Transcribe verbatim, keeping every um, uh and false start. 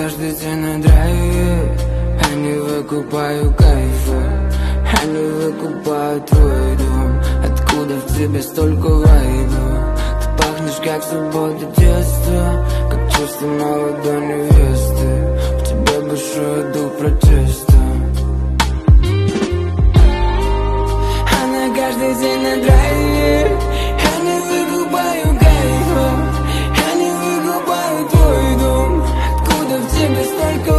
каждый день на драйве, я не выкупаю кайфа, я не выкупаю твой дом. Откуда в тебе столько вайба? Ты пахнешь как свобода детства, как чувство молодой невесты. У тебя большой дух протеста. Она каждый день на драйве, я не выкупаю кайфа, я не выкупаю твой дом. Откуда в тебе столько